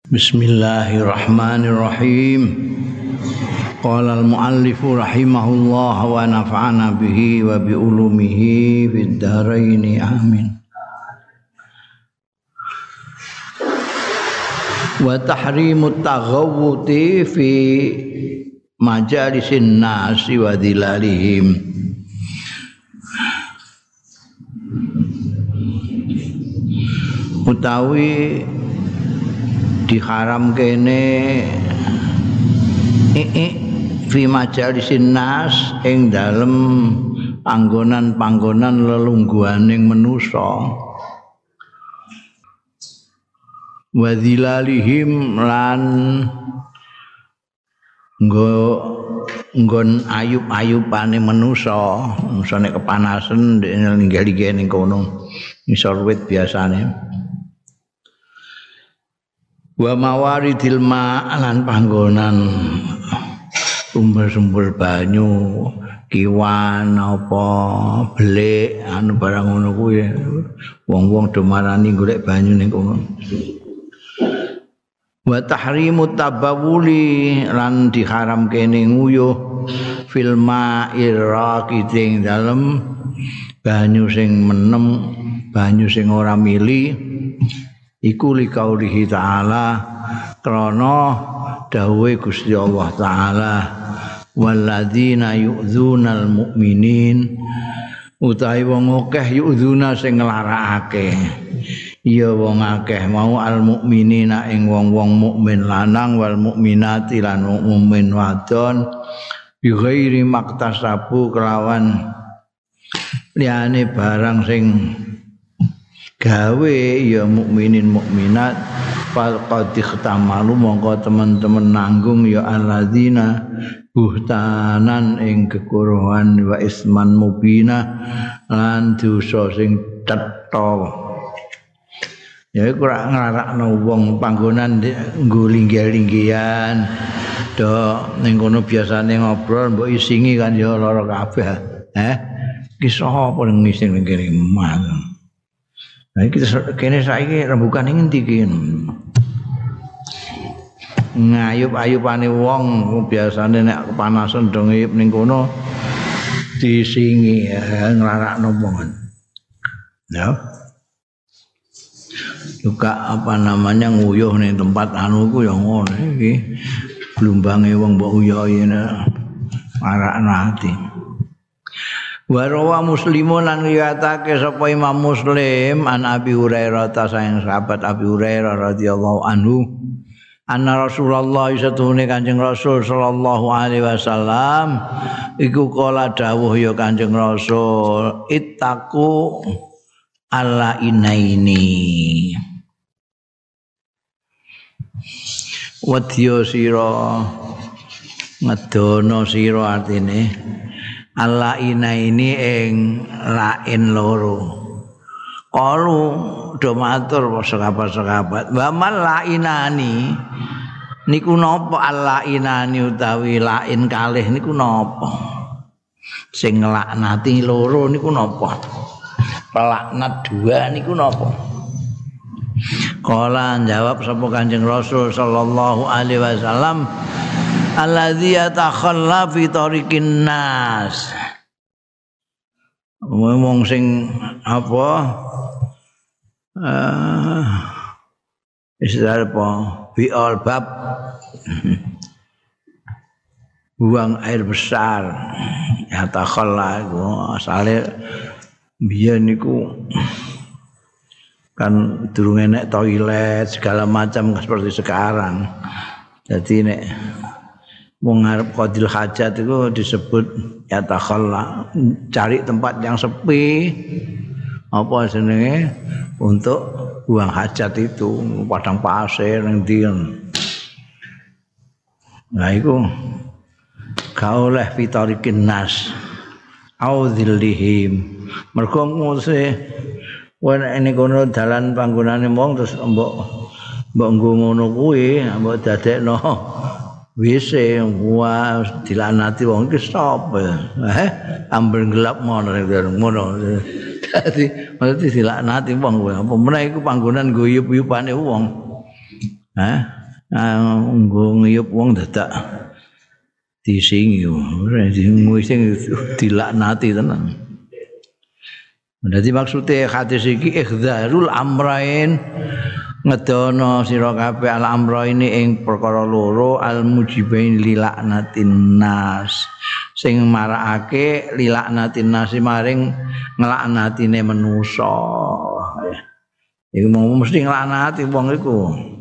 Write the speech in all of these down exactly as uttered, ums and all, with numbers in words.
Bismillahirrahmanirrahim. Qala al-muallif rahimahullah wa nafa'ana bihi wa bi ulumihi fid dharain amin. Wa tahrimut taghawwuti fi majalisin nasi wa dhilalihim. Utawi diharam kene iki fi majalisin nas ing dalem panggonan-panggonan lelungguhaning manusa wa dhilalihim lan nggo nggon ayub-ayubane manusa musane kepanasan ninggal-ninggal ning kono ngisor wit biasane wa mawaridil ma'lan panggonan sumber-sumber banyu kiwan apa belik anu barang ngono kuwi wong-wong do marani golek banyu ning kono wa tahrimut tabawuli lan diharam kene nguyuh fil ma'ir raqiting dalem banyu sing menem banyu sing ora mili iku li kaulihi ta'ala krana dawuhe Gusti Allah taala walladzina yu'dzunal mu'minin utahe wong akeh yu'dzuna sing nglarakake ya wong akeh mau al mukminina ing wong-wong mukmin lanang wal mukminati lan mukmin wadon bi ghairi maktasabu kelawan liyane barang sing gawe ya mukminin mukminat fal qad ikhtamalu mongko teman-teman nanggung ya alladzina buhtanan ing kekuruhan wa isman mubina lan dosa sing cetha ya iku ora nglarakno wong panggonan nggo linggih-linggihan do ning kono biasane ngobrol mbok isingi kan ya lara kabeh eh ki sapa ning ngising ning kene mah. Nah iki kene saiki rembukan ning endi iki? Ngayub-ayubane wong biasane nek kepanasan do ngiyup ning kono disingi ya, nglarakno wong. Ya. Juga apa namanya nguyuh ning tempat anu ku ya ngono iki. Blumbange wong mbok uyohi marakno ati. Wa rawa Muslimun lan riwayatake sapa Imam Muslim an Abi Hurairah ta sayang sahabat Abi Hurairah radhiyallahu anhu anna Rasulullah satune Kanjeng Rasul sallallahu alaihi wasallam iku kala dawuh ya Kanjeng Rasul ittaqu alla inaini wadya sira ngedono sira artine Allah ina ini ing lain loro. Kalu do matur sahabat-sahabat, wa mal lainani niku napa Allah inani utawi lain kalih niku napa? Sing nglaknati loro niku napa? Pelaknat dua niku napa? Kala jawab sapa Kanjeng Rasul sallallahu alaihi wasallam alladzi yatakhalla fi tariqin nas wong sing apa uh, istilah apa bi albab buang air besar yatakhalla iku asale biyen niku kan durung enek toilet segala macam seperti sekarang jadi nek wong arep qadil hajat itu disebut ya takhalla cari tempat yang sepi apa jenenge untuk buang hajat itu padang pasir ning ndi nah iku kauleh fitarikin nas audzillihim mergo nguse wen ene kono dalan panggonane wong terus mbok mbok ngono kuwi mbok dadekno wis wah dilanati wong iki sapa eh ambil gelap mono ngono dadi mesti dilanati wong apa meneh iku panggonan guyub-guyubane wong eh nggo ngiyup wong dadak disingi ora sing dilaknati tenan. Dadi maksude hadis iki ikhdzarul amrain ngedono sira kabeh al amrain ing perkara loro al mujibain lilaknatin nas sing marakake lilaknatin nas maring nglaknatine manusa. Iku mau mesti nglaknati wong iku.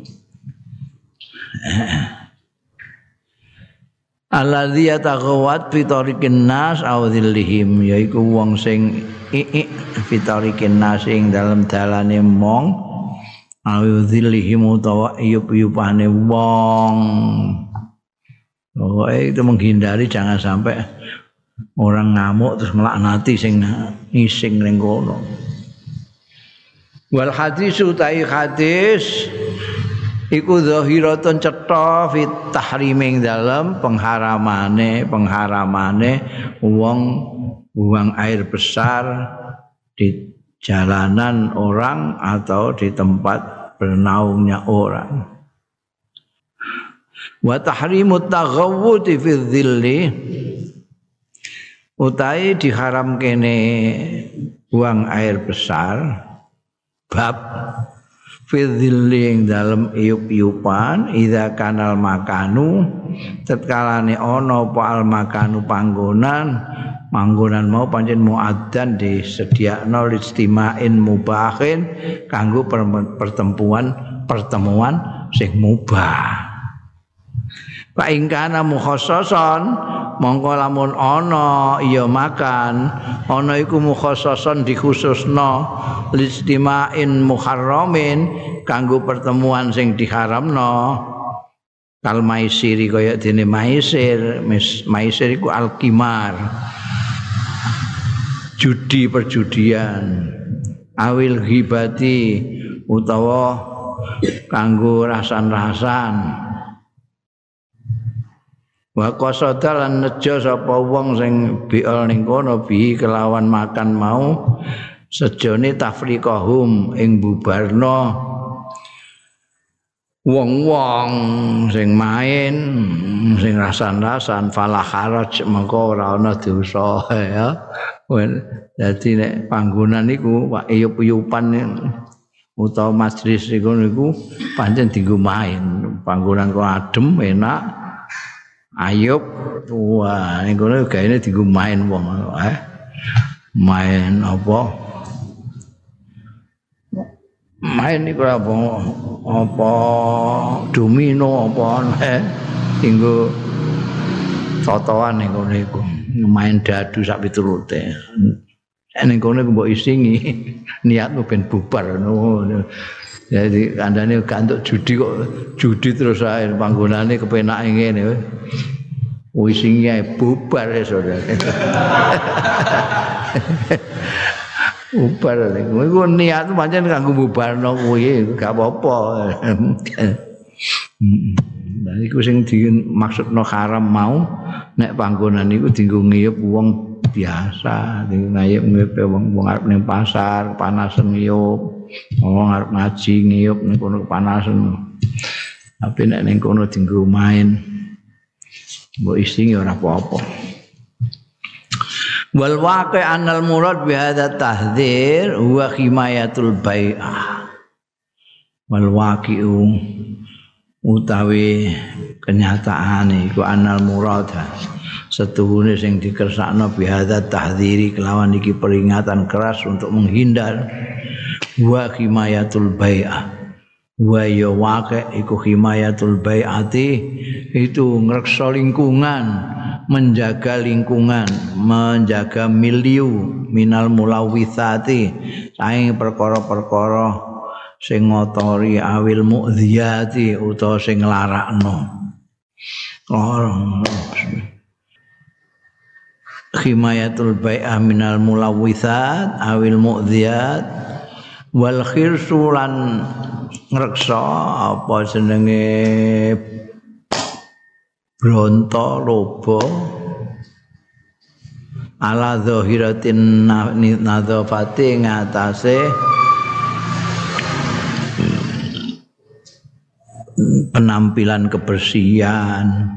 Alladzi yataghawat fi tariqin nas aw dhillihim yaiku wong sing iik fi tariqin nas ing dalem dalane mong aw dhillihim utawa iyup-iyupane wong. Oh itu menghindari jangan sampai orang ngamuk terus melaknati sing ngising ning kono. Wal hadis utai hadis iku zahiratun cetha fit tahriming dalam pengharamane pengharamane wong buang air besar di jalanan orang atau di tempat bernaungnya orang. Wa tahrimut taghawwud fi dhilli utai diharam kene buang air besar bab fidzilling dalam iup-iupan idza kanal makanu tetkalane ana apa al makanu panggonan manggonan mau pancen muaddan disediakno listimain mubahin kanggo pertemuan pertemuan sing mubah. Fa ing kana mukhassasan mongko lamun ana ya makan ana iku mukhassasan dikhususno listimain muharramin kanggo pertemuan sing diharamno kal maisiri kaya dene maisir maisir iku alqimar judi perjudian awil ghibati utawa kanggo rasan-rasan wa qasada lan nejo sapa wong sing biol ning kono bi kelawan makan mau sejone tafriqahum ing bubarno wong-wong sing main sing rasan-rasan fala haraj mengko ora ana dosa ya. Dadi nek panggonan iku Pak iyup-iyupan utawa majelis iku niku pancen dienggo main panggonan kok adem enak ayub wah ning kono gaene dienggo main wong eh main apa main iku apa apa domino apa eh dienggo totoan ning kono iku main dadu sak piturute ning kono mbok isingi niatmu ben bubar ngono. Jadi kandane gak entuk judi kok judi terus ae panggonane kepenake ngene. Wis sing ae bubar ya saudara. Bubar lek iku niat pancen kanggo bubarno kuwi gak apa-apa. Lah iku sing dimaksudno haram mau nek panggonan iku dienggo ngiyup wong biasa, dienggo ngiyup wong-wong arep ning pasar, panasen ngiyup. Wong arep ngaji ngiyup ning kono kepanasan. Tapi nek ning kono dienggo main mbok ising ora apa-apa. Wal waqi' anal murad bi hadza tahdzir huwa himayatul bai'ah. Wal waqi'u utawi kenyataane iku anal murad setuhune sing dikersakno bi hadza tahdziri kelawan iki peringatan keras untuk menghindar wa himayatul bai'ah wa ya waqi' iku himayatul bai'ati itu ngreksa lingkungan menjaga lingkungan menjaga milieu minal mulawithati saing perkara-perkara sing ngotori awil mu'dhiyati utawa sing nglarakno himayatul bai'ah minal mulawithat awil mu'dhiyat wal khirsulan ngreksa apa jenenge bronto lobo ala zahiratin nadzafati ngatasé penampilan kebersihan,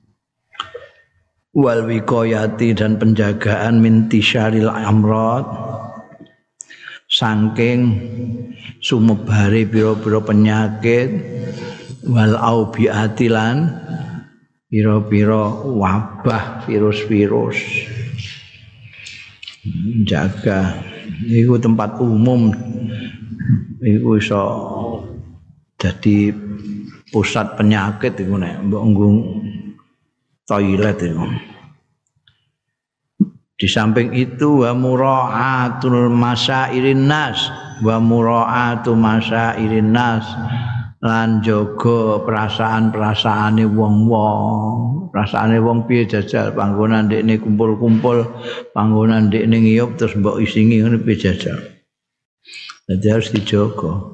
wal wiqayati dan penjagaan min tisyaril amrad saking sumebare pira-pira penyakit, wal aubiati lan pira-pira wabah virus-virus. Jaga iku tempat umum iku iso dadi pusat penyakit iku nek mbok nggung toilet itu. Di samping itu wa mura'atul masairin nas wa mura'atu masairin nas lan jaga perasaan-perasaane wong-wong. Perasaane wong piye jajal panggonan ndekne kumpul-kumpul, panggonan ndekne ngiyup terus mbok isingi ngene piye jajal. Jadi harus dijaga.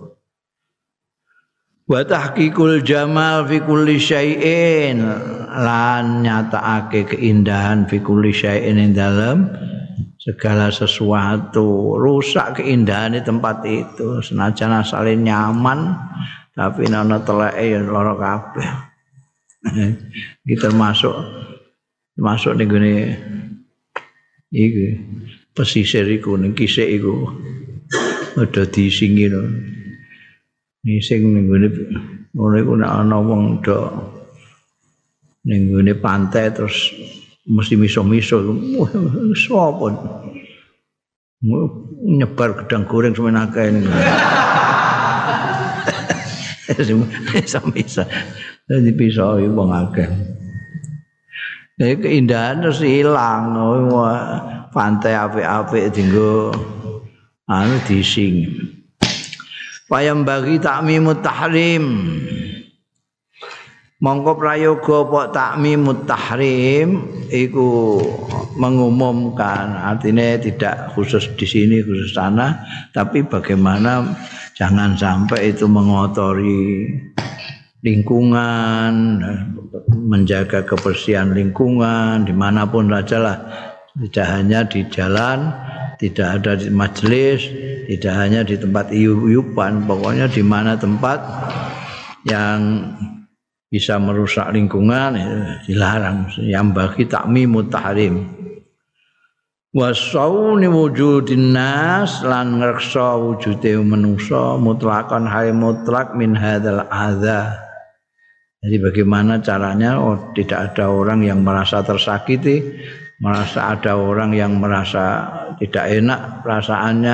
Wa tahqiqul jamal fi kulli syai'in lan nyatakake keindahan fi kulli syai'in ing dalem segala sesuatu. Rusak keindahan di tempat itu, senajan asale nyaman tapi ana teleke ya lara kabeh. Iki termasuk termasuk ning gone iki pesisir iku ning kisik iku ada disingi lho. Ini sing ning ngene ngono iku nek ana wong do ning ngene pantai terus mesti miso-miso sapa nyebar gedang goreng semen akeh niku. Miso-miso dadi piso wong akeh. Nek keindahan terus ilang pantai apik-apik dienggo anu dising. Payam bagi takmimut tahrim. Mongko prayoga apa takmimut tahrim iku mengumumkan, artinya tidak khusus di sini khusus sana, tapi bagaimana jangan sampai itu mengotori lingkungan, menjaga kebersihan lingkungan dimanapun saja lah, tidak hanya di jalan, tidak ada di majelis, tidak hanya di tempat iup-iupan, pokoknya di mana tempat yang bisa merusak lingkungan dilarang. Yang bagi takmimut tahrim. Wasauni wujudin nas lan ngreksa wujude manusa mutlakan hai mutlak min hadzal adza. Jadi bagaimana caranya? Oh, tidak ada orang yang merasa tersakiti, merasa ada orang yang merasa tidak enak perasaannya.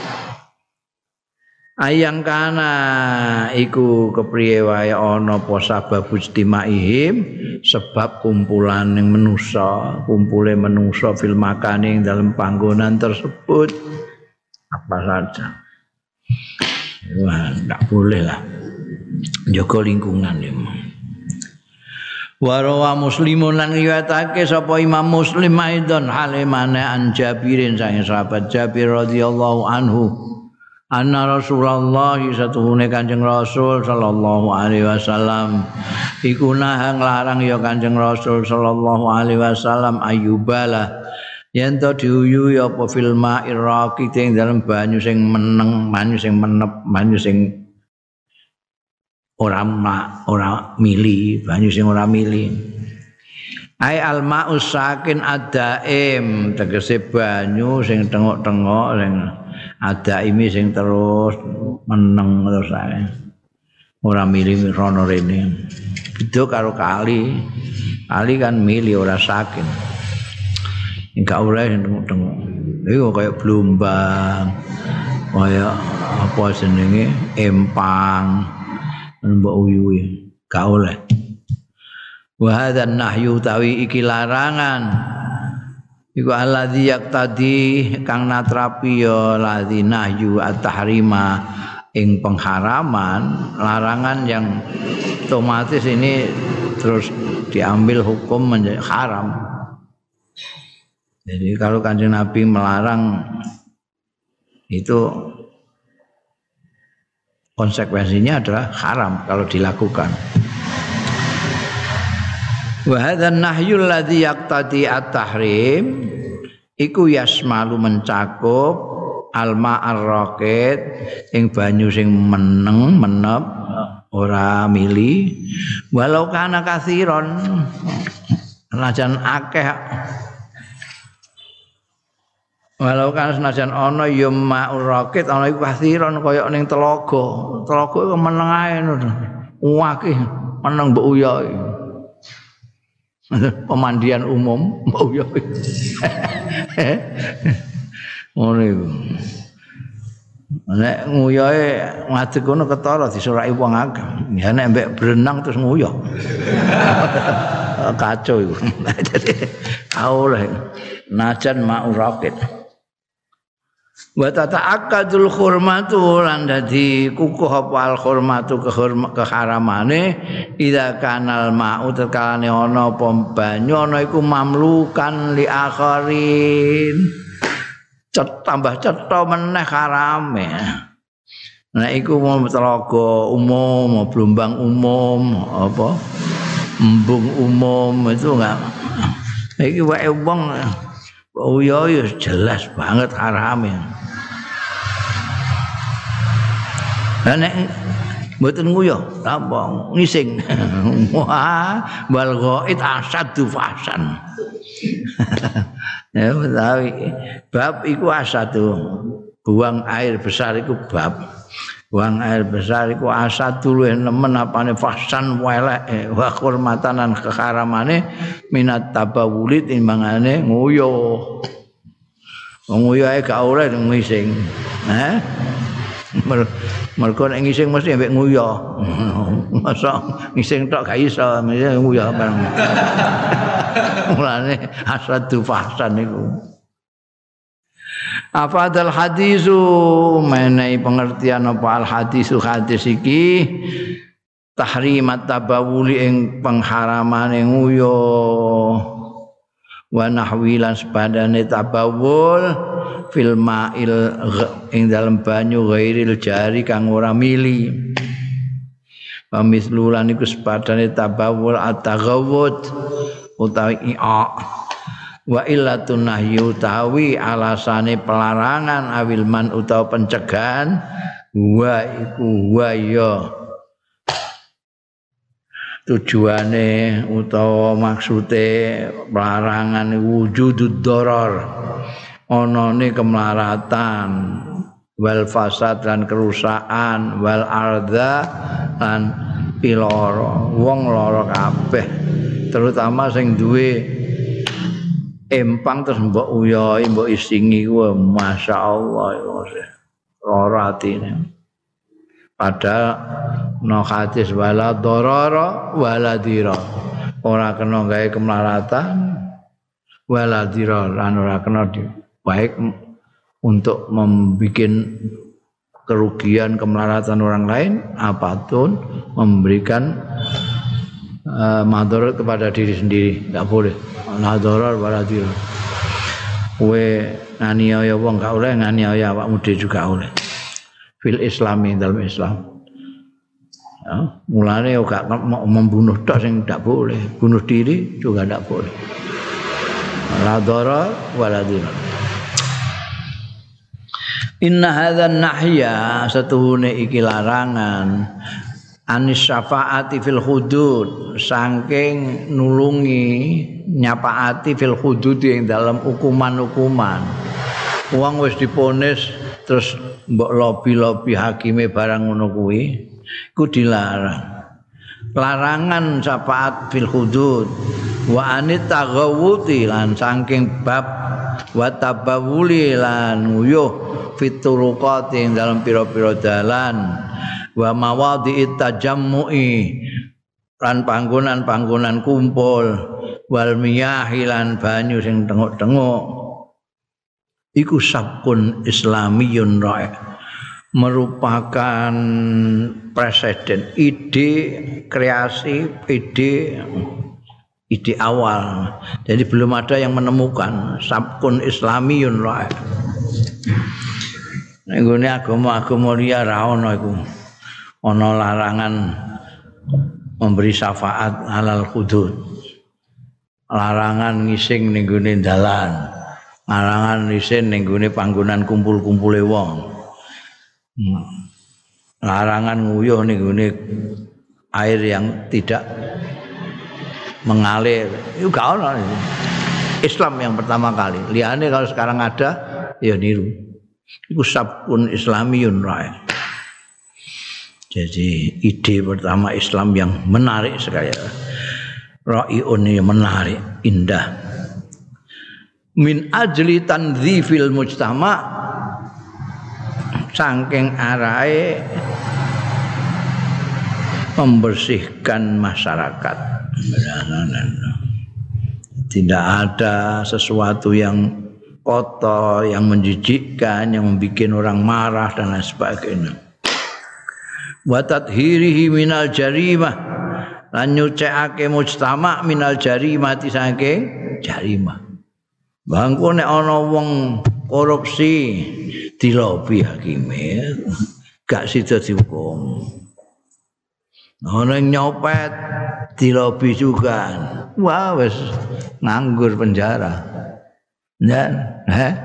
Ayang kana iku kepriye wae ana apa sabab istimaihim, sebab kumpulan ning manusa, kumpule manusa fil makane ing dalem panggonan tersebut apa saja. Wah, enggak boleh lah. Jaga lingkungan ya. Warawa Muslimun lan riwayatake sapa Imam Muslim aidon halimane an Jabirin sang sahabat Jabir radhiyallahu anhu anna Rasulullah satuhune Kanjeng Rasul sallallahu alaihi wasallam iku nahang larang ya Kanjeng Rasul sallallahu alaihi wasallam ayubala yen to diuyu ya apa fil ma'ir raqi ing dalem banyu sing meneng, banyu sing menep, banyu sing ora mak ora mili, banyu sing ora mili. Ai alma'us sakin adaim, tegese banyu sing tengok-tengok sing adaimi sing terus meneng terus ae. Ora mili rono rene. Beda karo kali. Kali kan mili ora sakin. Enggak oleh tengok-tengok. Iku kaya blumbang. Kaya apa jenenge? Empang. Mbok uyuwi gak oleh. Wa hadzan nahyu tawi iki larangan iku alladzi yaqtadi kang natrapi ya ladzi nahyu at-tahrima ing pengharaman, larangan yang otomatis ini terus diambil hukum menjadi haram. Jadi kalau Kanjeng Nabi melarang itu konsekuensinya adalah haram kalau dilakukan. Wa hadzan nahyu alladzi yaqtadi at-tahrim iku yasmalu mencakup alma ar-raqid ing banyu sing meneng menep ora mili walau kana kasiron senajan akeh walau kana senajan ana ya ma'ur rakit ana iku kasiron kaya ning telaga telaga iku meneng ae ngono akeh meneng mbok uyah pemandian umum mbok uyah ngono iku nek nguyohe ngadeg kono ketara disuraki wong akeh. Ya nek mbek berenang terus nguyah. Kacau iku. Dadi auleh najan ma'uraqid. Wa tata'akkadul hurmatu lan dadi kukuh apa al hurmatu keharamane idza kanal ma'u tekalane ana apa banyu ana iku mamlukan li akharin. Cet tambah cetha meneh harame. Nek iku mau telaga umum, blumbang umum, apa embung umum itu enggak. Iki wae wong oh ya jelas banget harame. Lah nek mboten nguyah, apa ngising. Wah, wal ghaid asadu fasan. Ya betawi bab iku asatu buang air besar iku bab buang air besar iku asatu luwih nemen apane fasan welek wa hormatanan keharamane minat tabawuli timbangane nguyuh nguyuh ae gak oleh ngising ha mergo nek ngising mesti ambek nguyuh masa ngising tok gak iso mesti nguyuh bareng mulane asadu fahsan niku afadal hadisu menai pengertian apa al hadisu hadis iki tahrimat tabawuli ing pengharamane nguyuh wa nahwilan sepadane tabawul fil ma'il ing dalem banyu ghairil jari kang ora mili pamislulan iku sepadane tabawul at-taghawud utawi i'aq wa illatun nahyu tawi alasane pelarangan awil man utawa pencegahan wa iku wa ya tujuane utawa maksude pelarangan wujudud darar anane kemelaratan wal fasad lan kerusakan wal arda lan piloro wong lara kabeh terutama sing duwe empang terus mbok uyahi mbok isingi kuwi masyaallah lara atine padahal no hadis wala darara wala dira ora kena gawe kemelaratan wala dira lan ora kena baik untuk membuat kerugian kemelaratan orang lain apapun memberikan Uh, madarat kepada diri sendiri enggak boleh la darar wala dirar kowe nganiaya wong enggak oleh nganiaya awakmu dhewe juga oleh fil islami dalam Islam ya mulane enggak membunuh tok sing enggak boleh bunuh diri juga enggak boleh la darar wala dirar inna hadzan nahya satuhune iki larangan anis syafaati fil hudud saking nulungi nyapaati fil hudud ing dalam hukuman-hukuman wong wis diponis terus mbok lobi-lobi hakime barang ngono kuwi iku dilarang larangan syafaat fil hudud wa anit taghawuti lan saking bab wa tabawuli lan nguyuh fituruqati ing dalam pira-pira dalan wa mawadhi'it tajammu'i lan panggonan-panggonan kumpul wal miyahi lan banyu sing tenguk-tenguk iku sabkun islamiyun ra'i merupakan presiden ide kreasi ide ide awal jadi belum ada yang menemukan sabkun islamiyun ra'i nek ngene agama-agama liya ra ono iku ana larangan memberi syafaat halal hudud larangan ngising ning gone dalan larangan ngising ning gone panggonan kumpul-kumpule wong larangan nguyuh ning gone air yang tidak mengalir. Itu gak ono. Islam yang pertama kali. Liyane kalau sekarang ada ya niru. Iku sabun islamiyun rae. Jadi ide pertama Islam yang menarik sekali. Ra'iun yang menarik, indah. Min ajli tandzifil mujtama saking arahe membersihkan masyarakat. Tidak ada sesuatu yang kotor, yang menjijikkan, yang membuat orang marah dan lain sebagainya. Wa tathhirihi minal jarimah, lan nyucikake mujtama minal jarimah saking jarimah. Bangku nek ana wong korupsi dilobi hakime gak sida dihukum. Ana nyopet dilobi juga. Wah wis nganggur penjara. Ya, heh.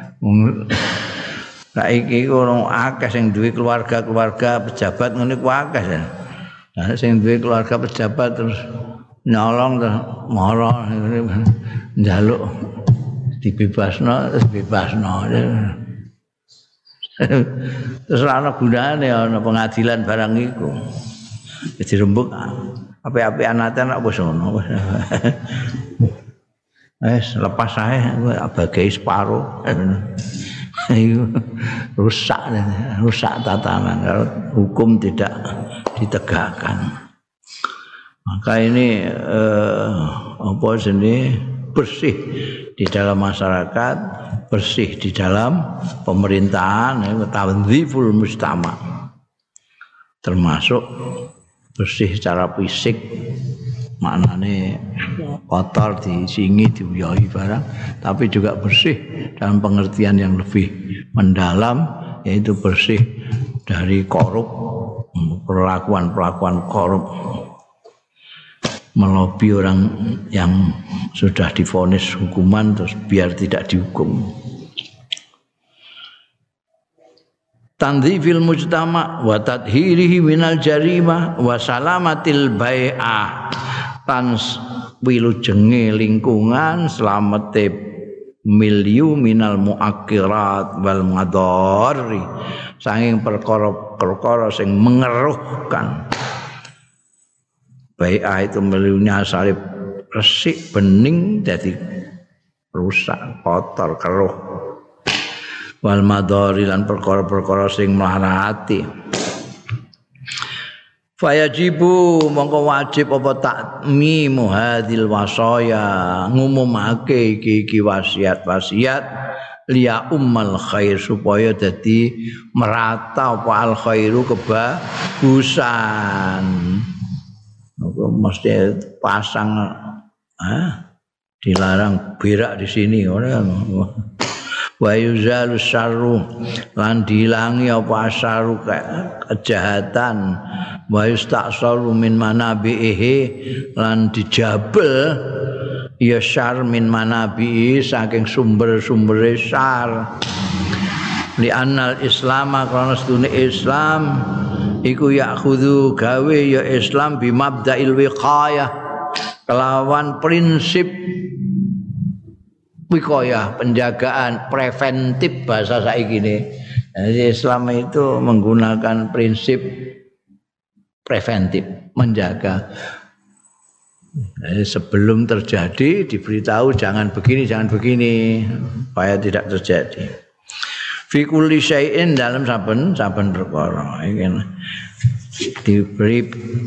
Saiki ono akeh sing duwe keluarga-keluarga pejabat ngene ku akeh. Nah sing duwe keluarga pejabat terus nyolong terus mara njaluk dibebasno terus bebasno. Terus ana gunane ana pengadilan barang iku. Jadi rembuk ape-ape anate nek wis ngono. Wis lepas ae bagai separo. rusak rusak tatanan kalau hukum tidak ditegakkan. Maka ini eh, apa jenis bersih di dalam masyarakat, bersih di dalam pemerintahan, tandziful mujtama, termasuk bersih secara fisik, maknane kotor disingi diuyai barang, tapi juga bersih dalam pengertian yang lebih mendalam, yaitu bersih dari korup, perlakuan-perlakuan korup, melobi orang yang sudah divonis hukuman terus biar tidak dihukum. Tandzifil mujtama wa tathhirihi minal jarimah wa salamatil bai'ah, tan wilujenge lingkungan, slamete milyu minal muakkirat wal madari, saking perkara-perkara sing mengeruhkan. Bai'ah itu milyunya asale resik bening jadi rusak, kotor, keruh. Wal madari lan perkara-perkara sing mlarati. Fayajibu mongko wajib apa takmimu hadil wasaya, ngumumake iki-iki wasiat-wasiat liya ummal khair, supaya dadi merata apa al khairu kebagusan. Mesti pasang ah, dilarang berak di sini ora. Wa yuzalu syarru, lan dilangi apa asaru kejahatan, wa yusta'salu min manabihi, lan dijabel ya syar min manabihi saking sumber-sumbere syar. Li annal islama, karena sedune Islam iku yakhudhu gawe ya Islam bimabda'il wiqayah, kelawan prinsip wiqayah, penjagaan preventif bahasa saiki ini. Jadi Islam itu menggunakan prinsip preventif, menjaga. Jadi sebelum terjadi diberitahu jangan begini, jangan begini, supaya tidak terjadi. Fi kulli syai'in, dalam saben saben perkara. Diberi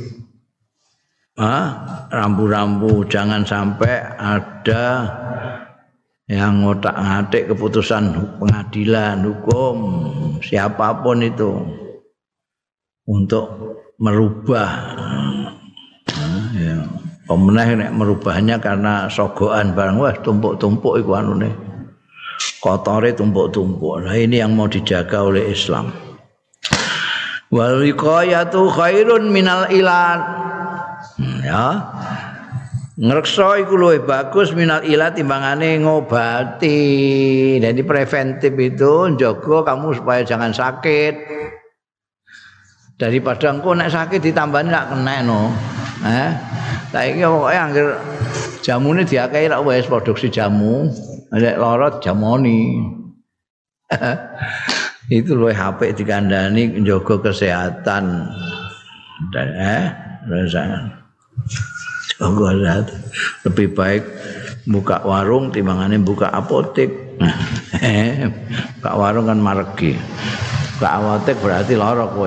ah, rambu-rambu, jangan sampai ada yang ngotak-ngatik keputusan pengadilan hukum siapapun itu untuk merubah. Nah, ya. Pemenang nek merubahnya karena sogokan barang, wah tumpuk-tumpuk iku anune. Kotore tumpuk-tumpuk. Nah ini yang mau dijaga oleh Islam. Wal wiqayatu khairun minal ilan. Ya. Ngreksa iku luwih bagus minal ilat timbangane ngobati. Jadi preventif itu njaga kamu supaya jangan sakit. Daripada engko nek sakit ditambani rak kena no. Eh, saiki pokoke anggere jamune diakehi rak wis produksi jamu, nek lara jamoni. Itu luwih apik dikandani njaga kesehatan. Dan eh rasane. Jaga kesehatan. Lebih baik buka warung timbangane buka apotek. Buka warung kan maregi. Buka apotek berarti lara kowe.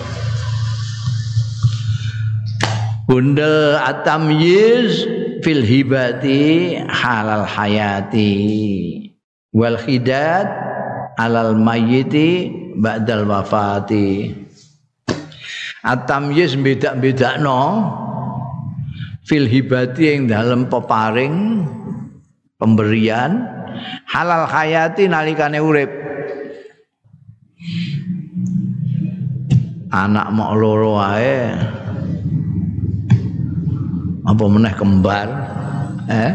Bundel at-tamyiz fil hibati halal hayati wal khidad alal mayyiti ba'dal wafati. At-tamyiz beda-bedakno fil hibati yang dalam peparing pemberian halal hayati nalikane urip. Anak mok loro wae apa meneh kembar eh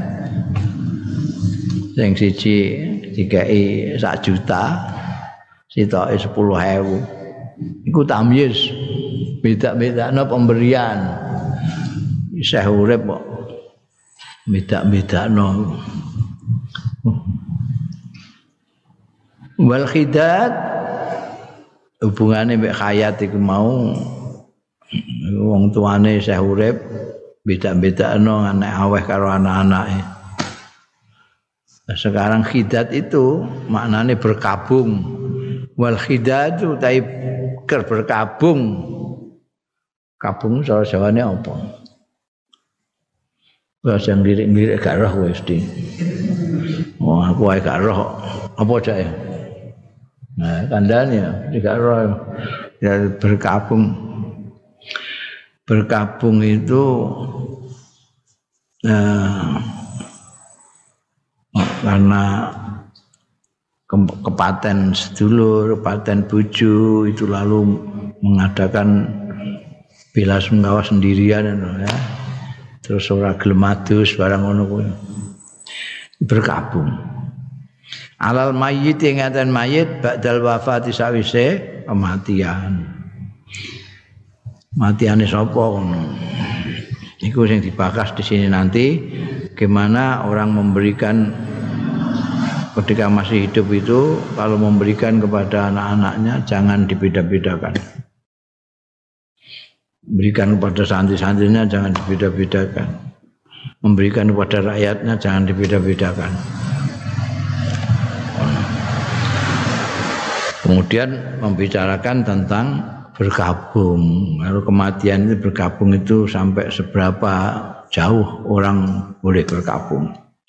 sing siji dikai sak juta sitoke sepuluh ribu iku tamyiz beda-bedakno pemberian isih urip kok beda-bedakno wal khidad hubungane mek hayat iku mau wong tuane isih urip beda-bedakno anak aweh karo anak-anake. Sekarang khidad itu maknanya berkabung. Wal khidad itu tai ker berkabung. Kabung cara Jawane apa? Bahasa lirik-lirik gak roh wis di. Oh aku ae gak roh. Apa cake? Nah, kandhane ya gak roh. Ya berkabung. Berkabung itu nah, karena ke, kepaten sedulur, kepaten bojo itu lalu mengadakan bela sungkawa sendirian ya. Terus ora gelem adus barang ngono kuwi. Berkabung. Alal mayyit ing ngaten mayit ba'dal wafati sawise kematian. Matiane sapa ngono. Iku sing dibahas di sini nanti gimana orang memberikan ketika masih hidup itu kalau memberikan kepada anak-anaknya jangan dibeda-bedakan. Memberikan kepada santri-santrinya jangan dibeda-bedakan. Memberikan kepada rakyatnya jangan dibeda-bedakan. Kemudian membicarakan tentang bergabung. Kalau kematian itu bergabung itu sampai seberapa jauh orang boleh bergabung.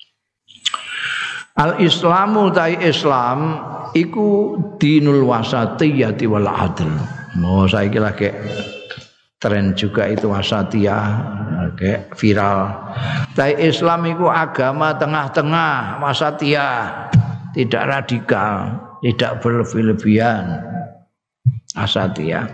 Al-Islamu ta'i Islam iku dinul wasatiyati wal adl. Mau saiki lagi tren juga itu wasatiyah, kayak viral. Ta'i Islam iku agama tengah-tengah, wasatiyah, tidak radikal, tidak berlebih-lebihan. Asatiyah.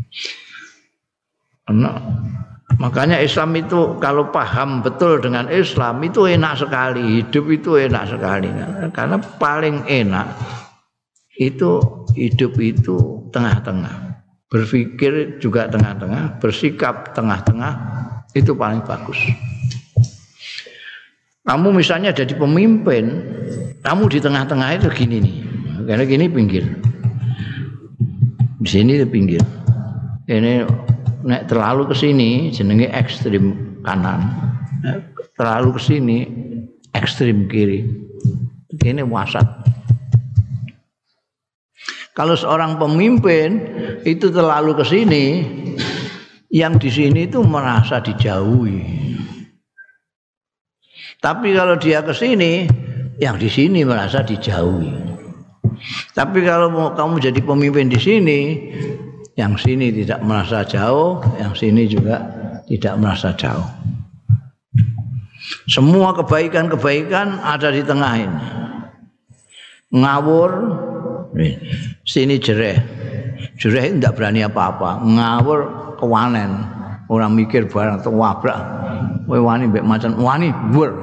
Nah, makanya Islam itu kalau paham betul dengan Islam itu enak sekali, hidup itu enak sekali. Karena paling enak itu hidup itu tengah-tengah. Berpikir juga tengah-tengah, bersikap tengah-tengah itu paling bagus. Kamu misalnya jadi pemimpin, kamu di tengah-tengah itu gini nih. Karena gini pinggir. Di sini di pinggir. Ini nek terlalu ke sini jenenge ekstrem kanan. Terlalu ke sini ekstrem kiri. Ini wasat. Kalau seorang pemimpin itu terlalu ke sini, yang di sini itu merasa dijauhi. Tapi kalau dia ke sini, yang di sini merasa dijauhi. Tapi kalau mau kamu jadi pemimpin di sini, yang sini tidak merasa jauh, yang sini juga tidak merasa jauh. Semua kebaikan-kebaikan ada di tengah ini. Ngawur, sini jereh. Jereh tidak berani apa-apa. Ngawur kewanen. Orang mikir barang terwabrak. Kowe wani mbek macan wani bur.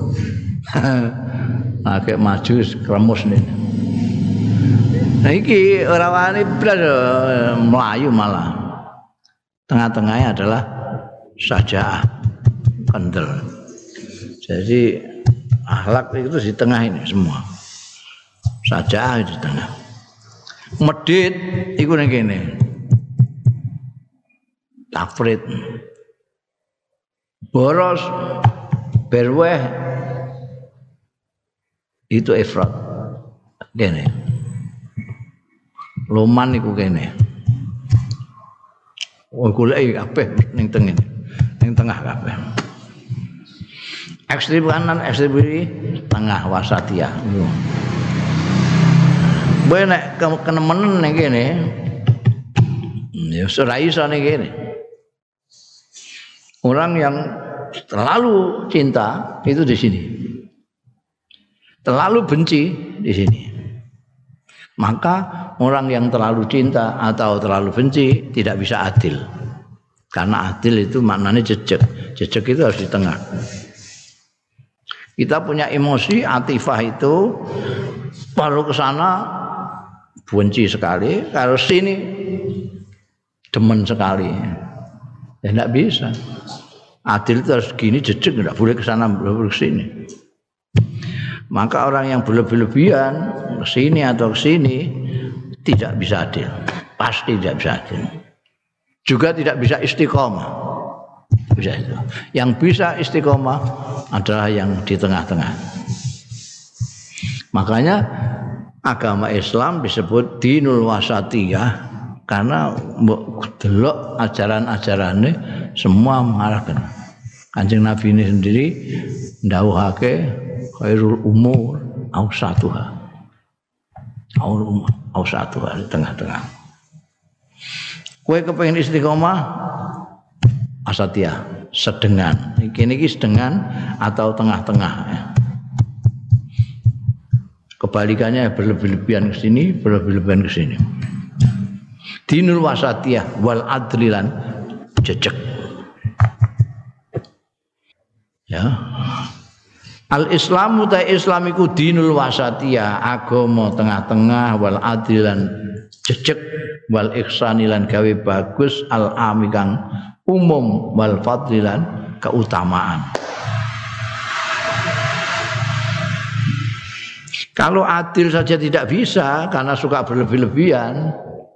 Agak maju kremus nih. Nah iki ora wani blas mlayu malah. tengah-tengahnya adalah sajaah, kendel. Jadi akhlak itu di tengah ini semua. Sajaah di tengah. Medit iku ning kene. Tafrid. Boros berweh itu ifrat. Kene. Loman iku kene. Oh goleki kabeh ning tengene. Ning tengah kabeh. Ekstrem kanan, ekstrem kiri, tengah wasatiyah. Boy nek kenemenen ning kene. Ya ora iso ning kene. Orang yang terlalu cinta itu di sini. Terlalu benci di sini. Maka orang yang terlalu cinta atau terlalu benci tidak bisa adil. Karena adil itu maknanya jejak. Jejak itu harus di tengah. Kita punya emosi atifah itu baru ke sana benci sekali, kalau sini demen sekali. Ya enggak bisa. Adil itu harus gini jejak, enggak boleh ke sana, boleh ke sini. Maka orang yang berlebih-lebihan ke sini atau ke sini tidak bisa adil. Pasti tidak bisa adil. Juga tidak bisa istiqomah. Bisa itu. Yang bisa istiqomah adalah yang di tengah-tengah. Makanya agama Islam disebut dinul wasatiyah karena delok ajaran-ajarannya semua mengarahkan. Kanjeng Nabi ini sendiri ndawuhake khairul umur ausatuha. Ausatuha di tengah-tengah. Kowe kepengin istiqomah asatiyah sedengan. Iki niki sedengan atau tengah-tengah ya. Kebalikannya berlebih-lebihan ke sini, berlebih-lebihan ke sini. Dinul wasatiyah wal adlilan jejak. Ya. Al-Islamu ta Islamiku dinul wasatiyah, agama tengah-tengah wal adlilan jejak wal ihsanilan gawe bagus al amikang umum wal fadlilan keutamaan. Kalau adil saja tidak bisa karena suka berlebih-lebihan,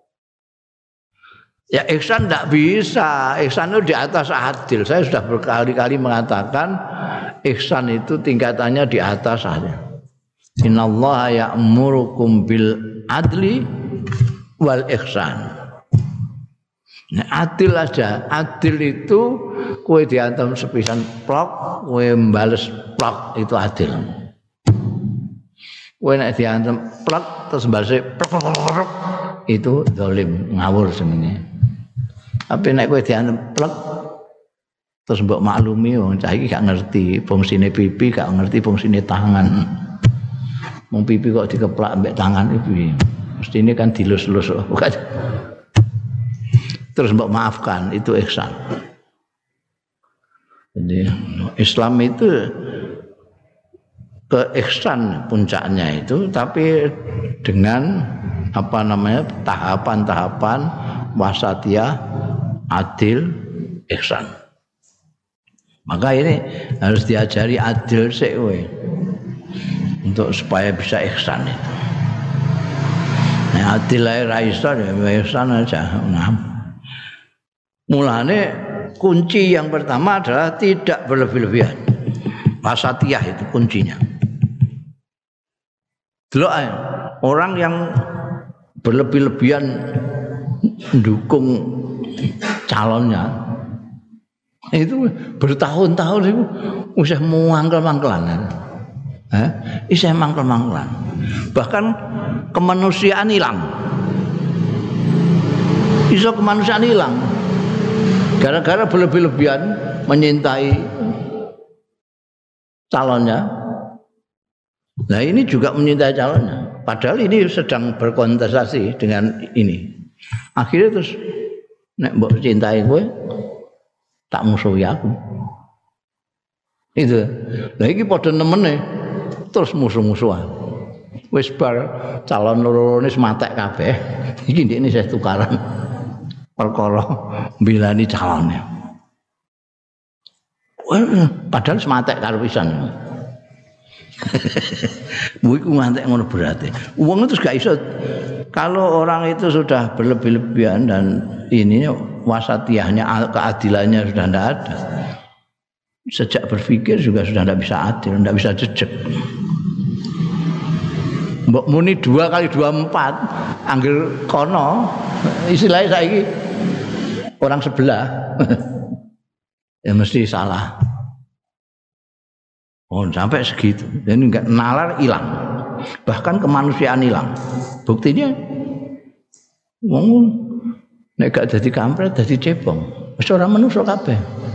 ya ihsan tidak bisa. Ihsan itu di atas adil. Saya sudah berkali-kali mengatakan ihsan itu tingkatannya di atas saja. Innallaha ya'murukum bil adli wal ihsan. Nah, adil aja. Adil itu kowe diantem sepisan plok, kowe mbales plok itu adil. Kowe nek diantem plok terus mbales plok itu zalim, ngawur jenenge. Tapi nek kowe diantem plok terus mbok maklumi wong cah iki gak ngerti fungsine pipi, gak ngerti fungsine tangan. Wong pipi kok dikeplak mbek tangan iki. Mestine kan dilus-lus bukan. Terus mbok maafkan, itu ihsan. Jadi Islam itu ke ihsan puncaknya itu, tapi dengan apa namanya tahapan-tahapan wasatiyah, adil, ihsan. Maka ini harus diajari adil sik kowe untuk supaya bisa ihsan itu. Nah, adil ae ra iso ya ihsan aja. Nah, mulane kunci yang pertama adalah tidak berlebih-lebihan. Wasatiyah itu kuncinya. Delok orang yang berlebih-lebihan mendukung calonnya itu bertahun-tahun itu usah mangkel-mangkelan. Eh, isih mangkel-mangkelan. Bahkan kemanusiaan hilang. Iso kemanusiaan hilang. Gara-gara berlebih-lebihan menyintai calonnya. Nah ini juga menyintai calonnya. Padahal ini sedang berkontestasi dengan ini. Akhirnya terus nek mbok cintai kowe tak musuhi aku. Itu. Lah iki padha nemene terus musuh-musuhan. Wis bar calon loro-loro wis matek kabeh. Iki ndekne wis tukaran. perkara mbilani calone. Padahal sematek karo pisan. Bu iku ngantek ngono berarti. Wong itu gak iso kalau orang itu sudah berlebih-lebihan dan ini wasatiyahnya keadilannya sudah tidak ada. Sejak berpikir juga sudah tidak bisa adil, tidak bisa jejak. Mbok muni dua kali dua empat, angger kono, istilahnya saiki orang sebelah, ya mesti salah. Oh sampai segitu, dan enggak nalar hilang, bahkan kemanusiaan hilang. Buktinya, wong nek gak dadi kampret, dadi cebong, wis ora menungso kabeh.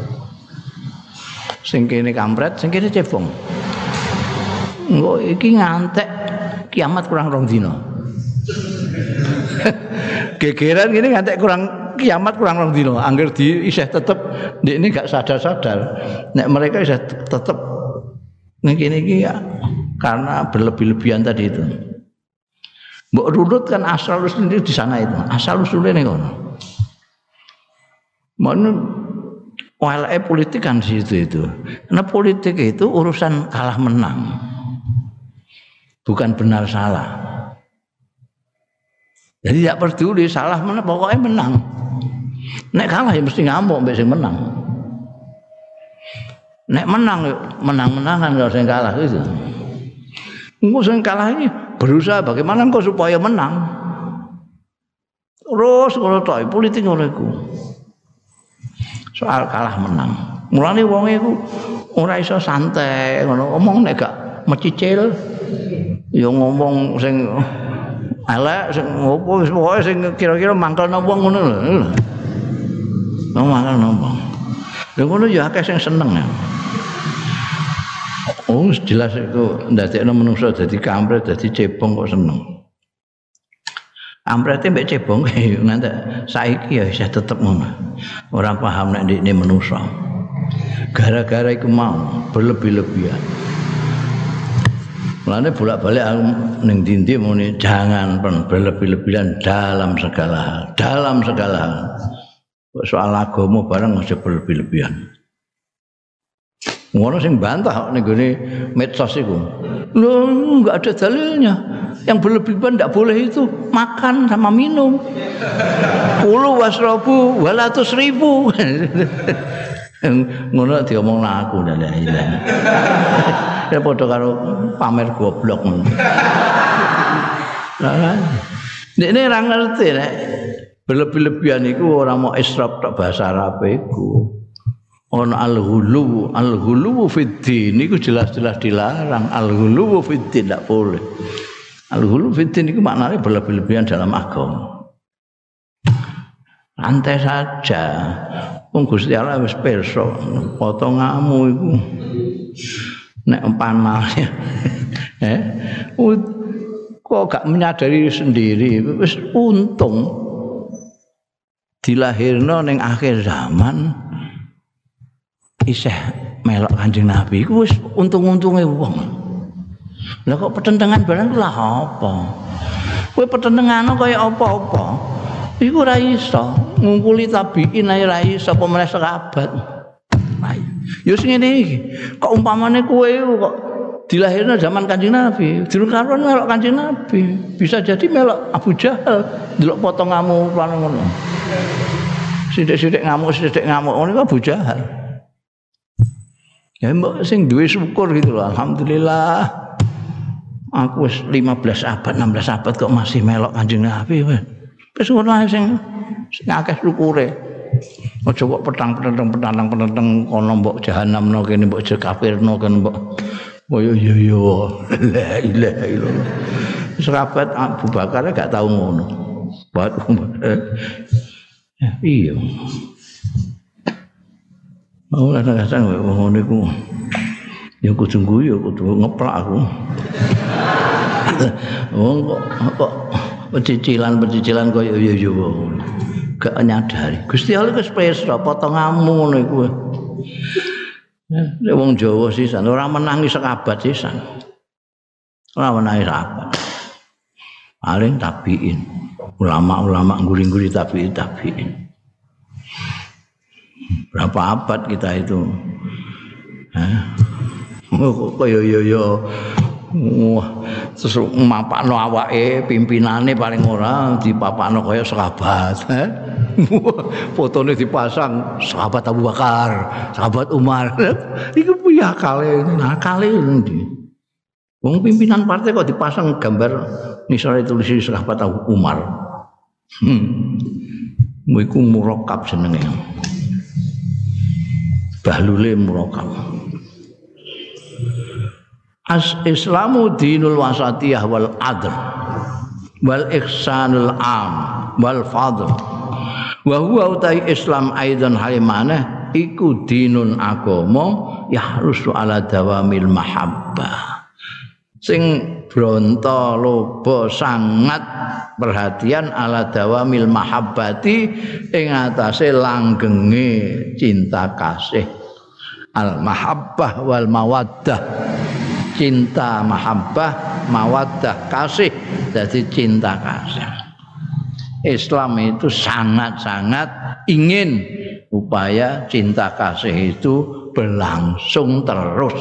Sing kene kampret, sing kene cebong. Engko iki ngantek kiamat kurang rong dina. Gegeran gini ngantek kurang kiamat kurang rong dina. Angger di isih tetep ndekne gak sadar-sadar. Nek mereka isih tetep ning kene iki ya karena berlebih-lebihan tadi itu. Mbok runut kan asal usulnya di sana itu. Asal usulnya ning kono. Mana walai politik kan di situ itu. Karena politik itu urusan kalah menang. Bukan benar salah. Jadi tidak peduli salah mana pokoknya menang. Nek kalah ya mesti ngamuk mbek sing menang. Nek menang menang-menangan kalau sing kalah itu. Engko sing kalah ini berusaha bagaimana engko supaya menang. Terus ngono tok politik ngono iku. Soal kalah menang. Mulane wong iku ora iso santai ngono ngomong nek gak mecicil ya ngomong sing elek sing opo wis pokoke sing kira-kira mangkelno wong ngono lho. Mangkelno wong. Lha ngono ya akeh sing seneng ya. Oh jelas iku ndadekno menungso dadi kampret dadi cebong kok seneng. Amprete mbek cebong nganti saiki ya isih tetep ngono. Ora paham nek ndekne menungso. Gara-gara iku mau berlebih-lebihan. Mulane bolak-balik aku ning ndi-ndi muni jangan berlebih-lebihan dalam segala hal, dalam segala hal. Soal agama bareng aja berlebih-lebihan. Ngono sing bantah ning gone medsos iku. Lho enggak ada dalilnya. Yang berlebihan enggak boleh itu makan sama minum. Kulu wasrobu walatus ribu. Ngono diomongna aku la ilaha. Ya padha karo pamer goblok ngono. Lah nek ora ngerti nek berlebih-lebihan iku ora mau israf tok bahasa Arab iku. Ono al-ghulu, al-ghulu fid din iku jelas-jelas dilarang. Al-ghulu fid din ndak boleh. Al-ghulu fid din iku maknane berlebih-lebihan dalam agama. Santai saja. Wong Gusti Allah wis pirsa potonganmu iku nek panah. Eh, kok gak menyadari sendiri wis untung dilahirno ning akhir zaman isih melok Kanjeng Nabi iku wis untung-untunge wong. Lah kok petentengan barang lha apa? Kowe petentengan kaya apa-apa? Iku ora iso ngumpuli tabiin ae ora iso apa meneh sahabat. Ya sing ngene iki. Kok umpamane kowe kok dilahirno zaman Kanjeng Nabi, durung karuan melok Kanjeng Nabi, bisa jadi melok Abu Jahal, delok potonganmu ngono. Sithik-sithik ngamuk, sithik ngamuk ngono Abu Jahal. Ya mbok sing duwe syukur gitu loh. Alhamdulillah. Aku wis lima belas abad, enam belas abad kok masih melok Kanjeng Nabi. Wis ngono ae sing sing akeh syukure. Aja kok petang-petang-petang-petang kono mbok jahanamno kene mbok kafirno kene mbok. Oh yo yo yo. La ilaha illallah. Sahabat Abu Bakar gak tau ngono. Buat iya. Oh kadang-kadang ngono iku. Ya kudu guyu, kudu ngeplak aku. Wong kok kok pecicilan-pecicilan koyo yo yo. Gak nyadari. Gusti Allah wis pirsa potonganmu ngono iku. Nek wong Jawa sisan ora menangi sekabat sisan. Ora menangi sekabat. Paling tabiin. Ulama-ulama nguri-nguri tabiin tabiin. Berapa abad kita itu? Hah? Kaya yo yo wah terus mapakno awake pimpinane paling ora dipapakno kaya sahabat. Fotone dipasang sahabat Abu Bakar, sahabat Umar. Iku piye akale? Akale ndi? Wong pimpinan partai kok dipasang gambar nisore tulis sahabat Abu Umar. Hmm. Iku murakab jenenge. Bahlule murakab. As Islamu dinul wasatiyah wal adl wal ihsanul am wal fadl wa huwa utai Islam aidan halimane iku dinun agama yahrusu ala dawamil mahabbah sing bronto loba sangat perhatian ala dawamil mahabbati ing atase langgenge cinta kasih al mahabbah wal mawaddah cinta mahabbah mawaddah kasih jadi cinta kasih. Islam itu sangat-sangat ingin upaya cinta kasih itu berlangsung terus.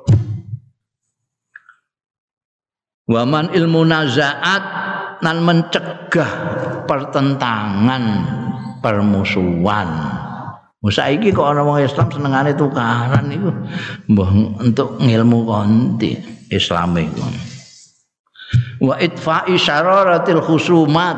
Waman ilmu nazaat dan mencegah pertentangan permusuhan. Saiki kok ana wong Islam senengane tukaran iku mbah entuk ngilmu konti Islam iku. Wa itfa'i syararatil khusumat.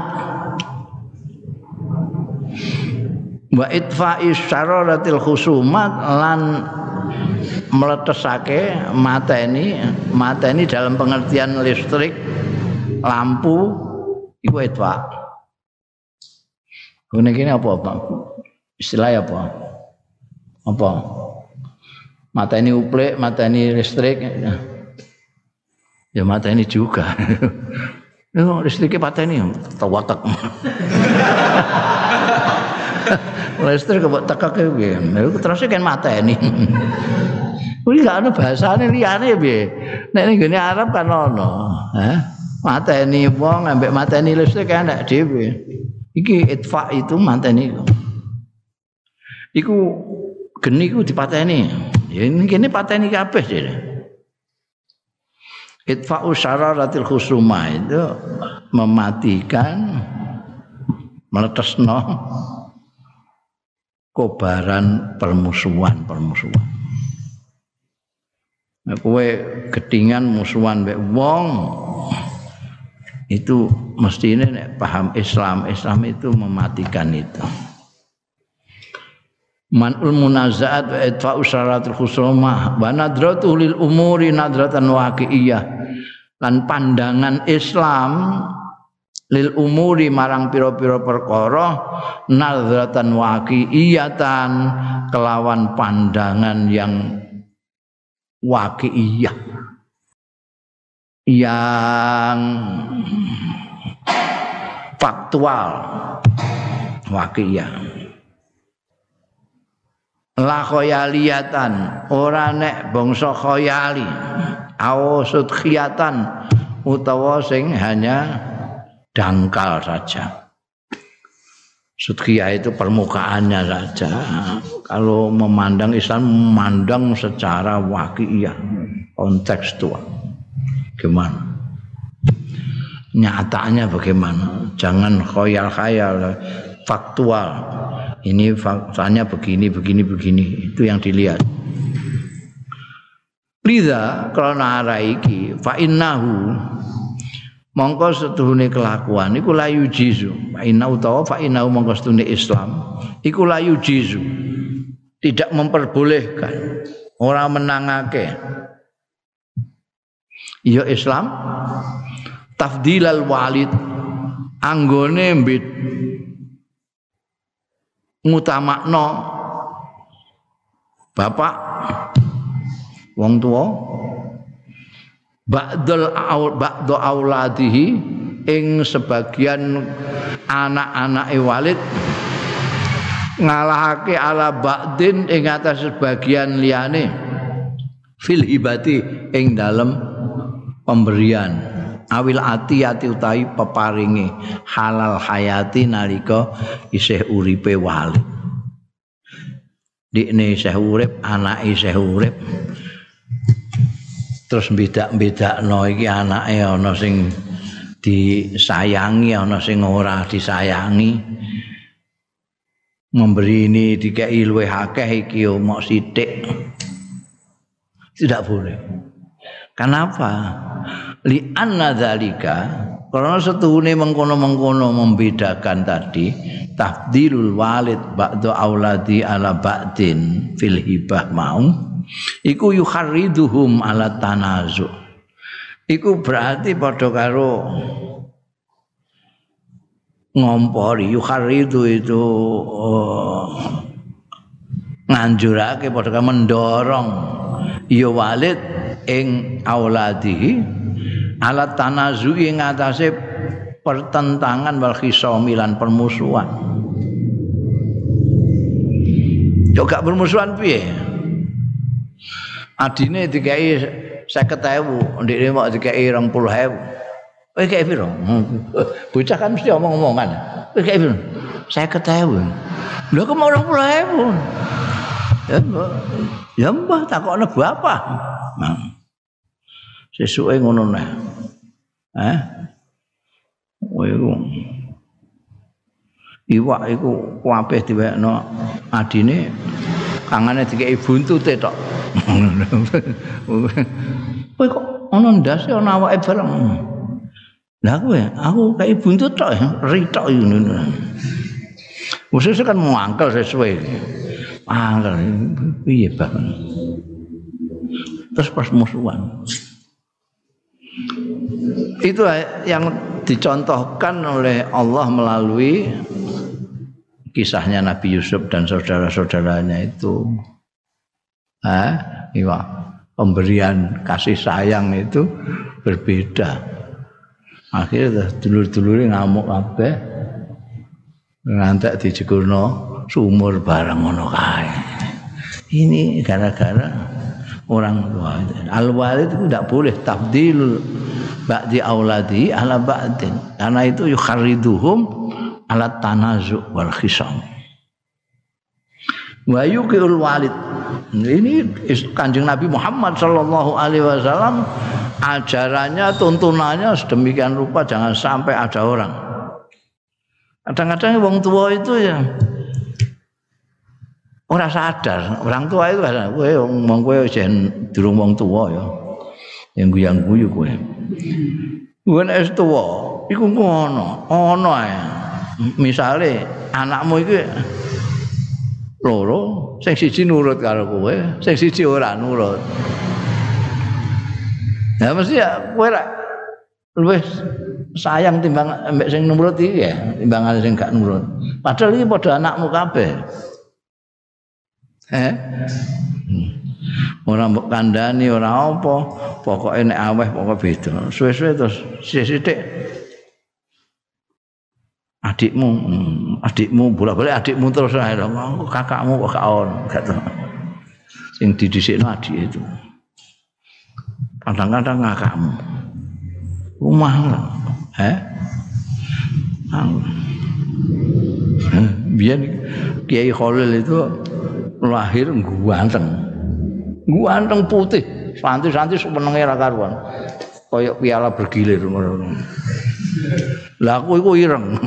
Wa itfa'i syararatil khusumat lan meletesake mateni mateni dalam pengertian listrik lampu iku itfa. Ngene iki apa apa? Istilahnya apa? Apa? Mata ini uplek, mata ini listrik. Ya mata ini juga. Oh, listriknya mata ini tawatak. Listrik kok tekak piye? Lha terus kan mata ini. Kuwi gak ana bahasane liyane piye? Nek ning gone Arab kan ono, ha? Mata ini wong ambek mata ini listrik enak dhewe. Iki itfa itu mata ini. Iku geni ku dipateni. Ya ini kene pateni kabeh dhewe. Itfa'u syararatil khusumah itu mematikan meletesno kobaran permusuhan-permusuhan. Nah, kowe gedingan musuhan mbek wong itu mestine nek paham Islam, Islam itu mematikan itu. Man'ul munazaat wa itfa'u syaratul khusumah wa nadratu lil umuri nadratan waqi'iyah lan pandangan Islam lil umuri marang pira-pira perkara nadratan waqi'iyatan kelawan pandangan yang waqi'iyah yang faktual waqi'iyah la khoyaliatan ora nek bangsa khoyali awasud khiyatan utawa sing hanya dangkal saja. Sudkhiyah itu permukaannya saja. Kalau memandang Islam memandang secara waqi'iyah, kontekstual. Gimana? Nyatanya bagaimana? Jangan khayal-khayal, faktual. Ini faktanya begini, begini, begini. Itu yang dilihat. Lidha karena araiki fa innahu mongko setuhune kelakuan iku layu jizu. Fa inna utawa fa innahu mongko setuhune Islam iku layu jizu. Tidak memperbolehkan, ora menangake. Ya Islam tafdilal walid anggone mbit ngutamakno bapak wong tua ba'dul ba'du auladihi ing sebagian anak-anake Walid ngalahake ala ba'din ing atas sebagian liyane fil hibati ing dalem pemberian awil ati-ati utawi peparingi halal hayati nalika isih uripe Walid. dikne Syekh urip, anake Syekh urip. Terus bedak-bedakno iki anake ana sing disayangi, ana sing ora disayangi. Memberi ini dikei luwih akeh iki yo mok sithik. Tidak boleh. Kenapa? Li anna dzalika, karena setuhune mengkono-mengkono membedakan tadi tafdilul walid ba'da auladi ala ba'din fil hibah mau iku yukharriduhum ala tanazu. Iku berarti padha karo ngompori yukharridu itu oh, nganjurake padha karo mendorong ya walid ing auladihi alat tanazu'i ing atase pertentangan wal khisami lan permusuhan. Yo gak permusuhan piye? Adine dikai seket ewu, ndekne mok dikai rong puluh ewu. Kowe kei piro? Bocah kan mesti omong-omongan. Kowe kei piro? seket ewu. Lho kok mau rong puluh ewu. Ya mbah, ya mbah takokne bapak. Nah. Sesuke ngono neh. Eh? Kowe iku iwak iku kabeh diwekno adine kangane dikeki buntute tok. Kowe kok ana ndase ana awake bareng. Lah kowe aku kei buntut tok ritok ngono. Khusus kan muangkel sesuai. Angkel piye bab. Terus pas musuhan. Itu yang dicontohkan oleh Allah melalui kisahnya Nabi Yusuf dan saudara-saudaranya itu. Ah, iya. Pemberian kasih sayang itu berbeda. Akhirnya dulur-dulure ngamuk kabeh. Ngantek dijekurno sumur barang ngono kae. Ini gara-gara orang tua. Al-walid itu tidak boleh tafdil ba'di auladi ala ba'din. Karena itu yukharriduhum ala tanazu wal khisam. Wa yuqil walid. Ini Kanjeng Nabi Muhammad sallallahu alaihi wasallam ajarannya, tuntunannya sedemikian rupa jangan sampai ada orang. Kadang-kadang wong tua itu ya ora sadar, orang tua itu kowe wong kowe jen durung wong tua ya. Yang guyang-guyu kowe. Wen es tua, iku ngono, ono ae. Misale anakmu iki loro, sing siji nurut karo kowe, sing siji ora nurut. Ya mesti ya kowe ra luwih sayang timbang mbek sing nurut iki ya, timbangan sing gak nurut. Padahal iki padha anakmu kabeh. Eh? Ora mbok kandhani ora apa, pokoke nek aweh pokoke beda. Suwe-suwe terus sithik adikmu, adikmu bolak-balik adikmu terus ae lho, kakakmu kok gak ono, gak tau. Sing didhisikno adik itu. Kadang-kadang kakakmu. Rumah lah. Eh? Biar Kiai Khalil itu lahir ganteng. Ganteng putih, santri-santri senenge ra karuan. Kayak piala bergilir ngono. Lah aku iku ireng.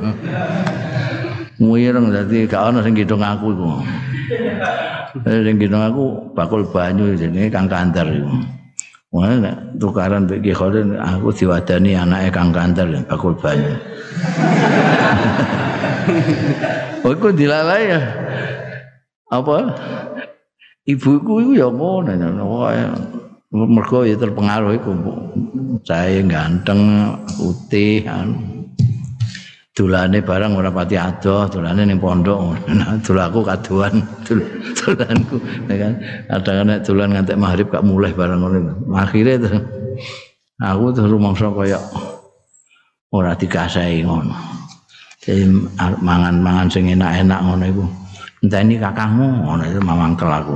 Ireng dadi gak ana sing ngidung aku iku. Sing ngidung aku bakul banyu jenenge Kang Kandar iku. Wah, tukaran mbek Ki Khalil aku diwadani anake Kang Kandar bakul banyu. Oh, iku dilalai ya. Apa? Ibuku iku ya ngono, mergo ya terpengaruh iku. Saya ganteng, putih, dolane barang ora pati adoh, dolane ning pondok. Nah, dolaku kaduan, dolanku kan. Kadang nek dolan ngantek maghrib gak mulih barang ngono. Akhire terus aku terus rumangsa kaya ora dikasahi ngono. Jadi mangan-mangan sing enak-enak ngono iku. Enteni kakangmu ngono itu mamangkel aku.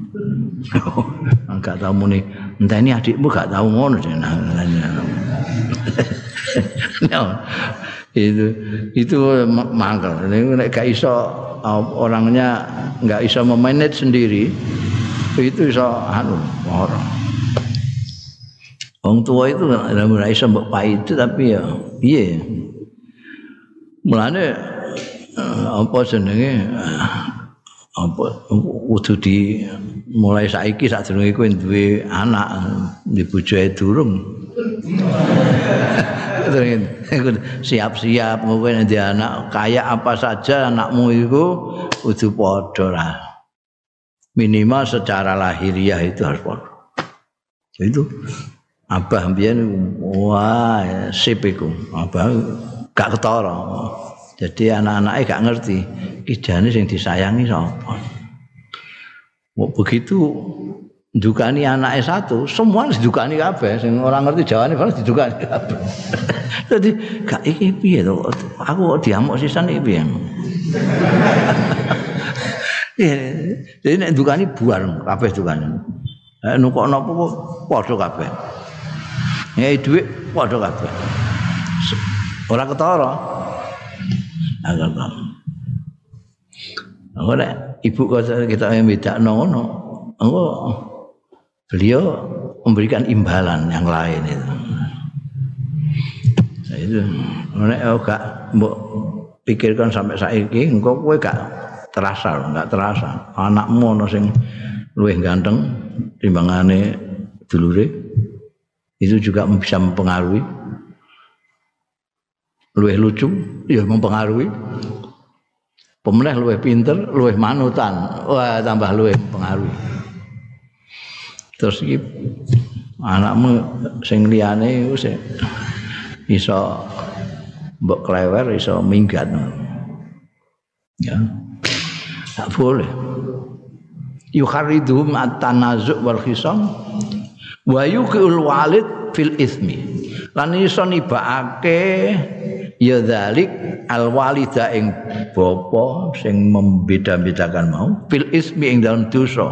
Enggak tahu muni enteni adikmu gak tahu ngono jenenge. itu itu mangkel. Nek gak iso orangnya nggak iso memanage sendiri, itu iso anu orang. Wong tua itu ora iso mbok paitu tapi ya piye. Mulane apa jenenge apa kudu di mulai saiki sadurunge kowe duwe anak di bojoe durung. Siap-siap kowe nek anak kaya apa saja anakmu itu kudu padha lah. Minimal secara lahiriah itu harus padha. Itu abah mbiyen wah sip iku. Abah gak ketara. Jadi anak-anaknya gak ngerti iki jane sing disayangi sapa. Begitu ndukani anake satu, semua didukani kabeh, sing ora ngerti jawane baru didukani kabeh. Dadi gak iki piye to? Aku kok diamuk sisan iki piye? Jadi nek ndukani buar kabeh dukani. Nek nukokno apa padha kabeh. Nyai dhuwit padha kabeh. Ora ketara. Agak Aku nek ibu kita yang bedakno ngono, engko beliau memberikan imbalan yang lain itu. Nah, itu nek gak mbok pikirkan sampai saiki engko kowe gak terasa, enggak terasa. Anakmu ono sing luwih ganteng timbangane dulure. Itu juga bisa mempengaruhi. Luwih lucu ya mempengaruhi. Pemenah luwih pinter, luwih manutan. Wah, tambah luwih mempengaruhi. Terus iki anakmu sing liyane iku sing iso mbok klewer, iso minggat. Ya. Tak boleh. Yukharidhum at-tanazu' wal khisam wa yuqul walid fil ismi. Lan iso nibakake ya dzalik al walida ing bapa sing membeda-bedakan mau fil ismi ing dalam dosa.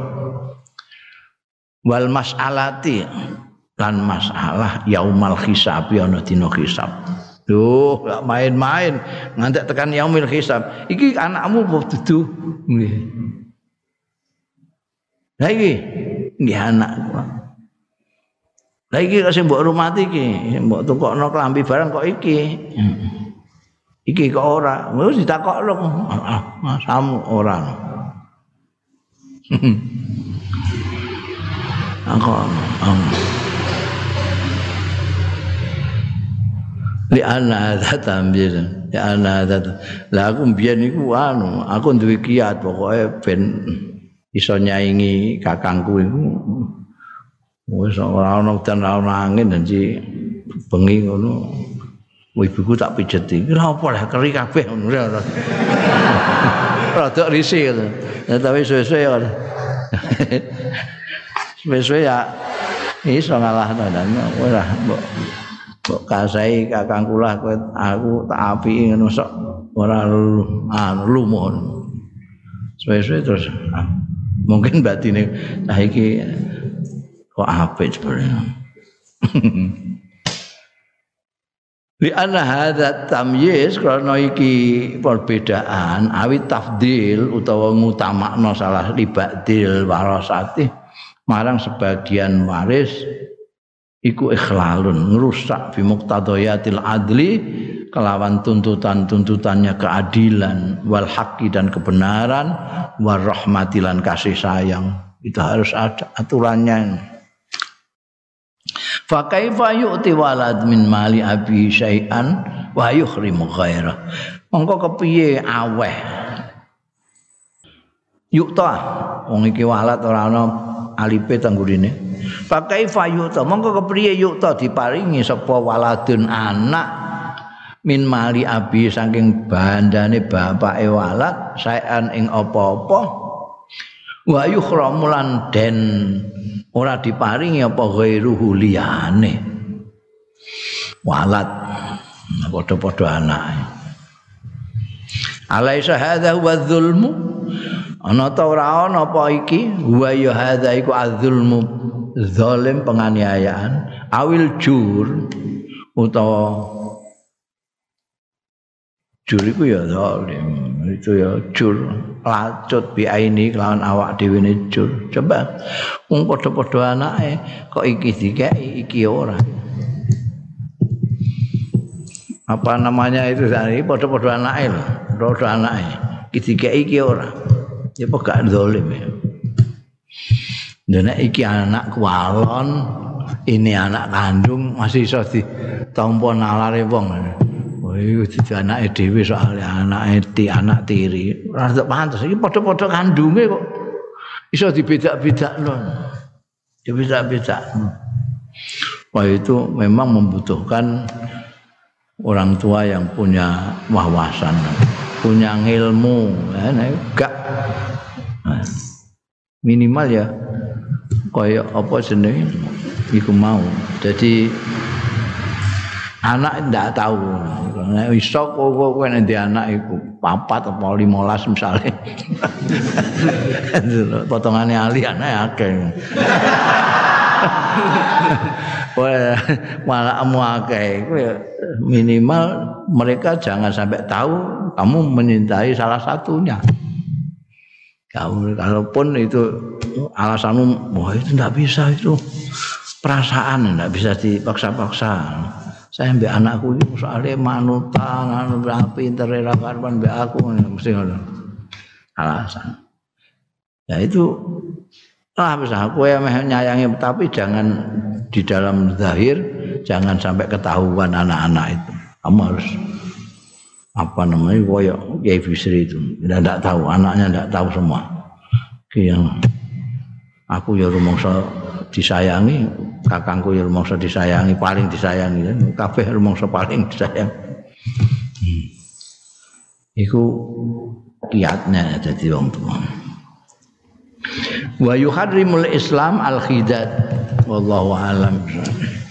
Wal mas'alati lan masalah yaumal hisab ana dina hisab. Duh, gak main-main ngantek tekan yaumil hisab. Iki anakmu dudu nggih. Lah iki nggih anakku. Lah iki kok sing mbok rumati iki, mbok tukokno klambi barang kok iki. Iki kok ora, wis ditakokno. Ah, samu ora. Aku am. Li ana hadza tambir. Ya ana hadza. Lah aku mbiyen iku anu, aku duwe kiat pokoke ben iso nyaingi kakangku iku. Wis ora ana udan ora ana angin nanti bengi ngono. Ibuku tak pijeti. Lha apa lah keri kabeh ngono. Rada risih ngono. Ya tapi suwe-suwe ya. Suwe-suwe ya iso ngalahno dan ora mbok mbok kasai kakangku lah kowe aku tak apiki ngono sok ora anu lumuh. Suwe-suwe terus mungkin batine nah iki kok apik sebenarnya. Li anna hadza tamyiz karena iki perbedaan awit tafdil utawa ngutamakno salah libadil warasati marang sebagian waris iku ikhlalun ngrusak bi muqtadayatil adli kelawan tuntutan-tuntutannya keadilan wal haqqi dan kebenaran war rahmatilan kasih sayang itu harus ada aturannya. Fa kaifa yu'ti walad min mali abi syai'an wa yuhrimu ghaira. Mongko kepiye aweh. Yukta wong iki walad ora ana alipe tanggurine. Fa kaifa yu'ta mongko kepiye yukta diparingi sapa waladun anak min mali abi saking bandane bapake walad syai'an ing apa-apa. Wa yukhramu lan den ora diparingi apa ghairuhu liyane walad padha-padha anake alaisa hadza huwa dzulmu ana ta ora ana apa iki wa ya hadza iku adzulmu zalim penganiayaan awil jur utawa jur iku ya zalim, itu ya jur lacut biaini kelawan awak dhewe ne jur. Coba wong padha-padha anake kok iki dikeki iki ora. Apa namanya itu tadi padha-padha anake lho, padha anake. Iki dikeki iki ora. Ya apa gak zalim ya. Nek iki anak kualon, ini anak kandung masih iso ditampa nalare wong. Iku dadi anake dhewe soalé anake ti anak tiri. Ora pantes iki padha-padha kandunge kok iso dibedak-bedakno. Dibedak-bedakno. Wah itu memang membutuhkan orang tua yang punya wawasan, punya ilmu, ya, gak minimal ya kaya apa jenenge iku mau. Jadi anak ndak tahu. Nek iso kok kowe nek anak iku papat apa limolas misale. Potongane ali anak akeh. Wah, malakmu akeh. Minimal mereka jangan sampai tahu kamu menyintai salah satunya. Kamu kalaupun itu alasanmu, wah itu ndak bisa itu perasaan ndak bisa dipaksa-paksa. Saya mbek anakku iki soalé manutan anu pinter ra karuan mbek aku mesti ngono. Alasan. Ya itu lah bisa kowe nyayangi tapi jangan di dalam zahir jangan sampai ketahuan anak-anak itu. Kamu harus apa namanya koyo Kiai Bisri itu. Tidak tahu anaknya tidak tahu semua. Yang aku ya rumangsa disayangi, kakangku ya rumangsa disayangi, paling disayangi kan. Kabeh rumangsa paling disayang. Hmm. Iku kiatnya dadi wong tuwa. Wa yuharrimul Islam al-khidat wallahu alam.